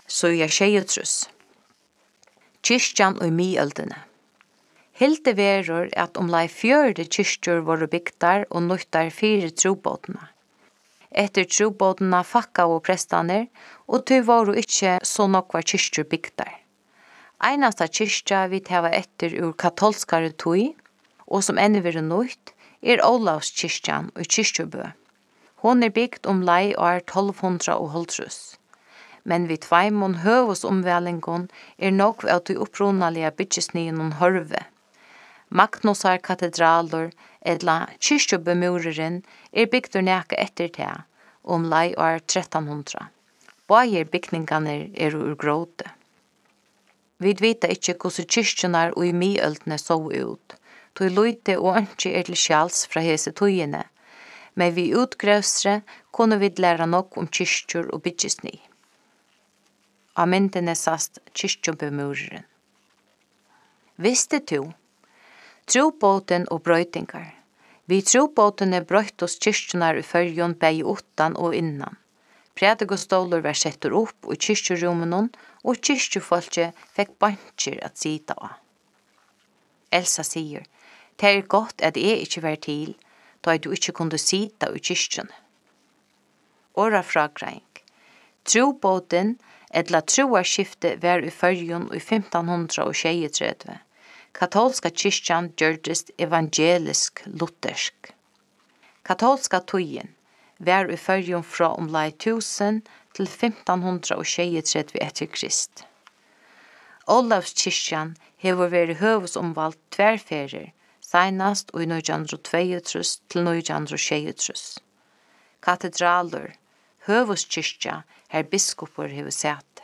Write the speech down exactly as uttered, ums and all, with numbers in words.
så jeg tjejutrus. Kyrkjan og miøldene. Hilde verur at omlai fjørde kyrkjur voru bygdar og nøttar fire trobåtene. Etter trobåtene fakka og prestaner, og ty voru ikkje så nokvar kyrkjur bygdar. Einasta kyrkja vi tava etter ur katolskare tøy, og som enn veru nøyt, er Olavskyrkjan og Kyrkjubø. Hon er bygd omlai år tolv hundra og hálvtrýss. Men vid tveimon høvusomvælingon er nok av de upprunalige byggesnyen horve. Magnusar katedraler edla Kyrkjubømureren er bygd neka etter det, omlai år trettan hundra. Bægir bygningane er ur gråte. Vi vita ikkje hvordan kyrkjonar og i miøldene så ut, tog løyte og ønske er til sjals fra hese tøyene, men vi utgrøvsre kunne vi læra nok om kyrkjur og byggesni. Av myndene sast Kyrkjubømureren. Visste du? Trobåten og brøytingar. Vi trobåtene brøyt oss kyrkjonar i førjon bei utan og innan. Predikostolur var settur opp i kyrkjurummen, og kyrkjufolket fikk bankjer at sita av. Elsa sier, det er godt at jeg ikke var til, da du ikke kunne sita i kyrkjene. Åra fragreing. Trobåten, edla troarskifte var i førjon i femtan hundra og tjejutredve. Katolska kyrkjan gjørdest evangelisk luthersk. Katolska tøyen var i førjon fra omlai tusen til femtan hundra og tjejutredve etter Krist. Olavskyrkjan hever vært høvesomvalgt tverrferer, senast i nítjan hundrað og tveyogtrýss til nítjan hundrað og sjeyogtrýss. Katedraler, høvuskyrkja her biskopur hever sete.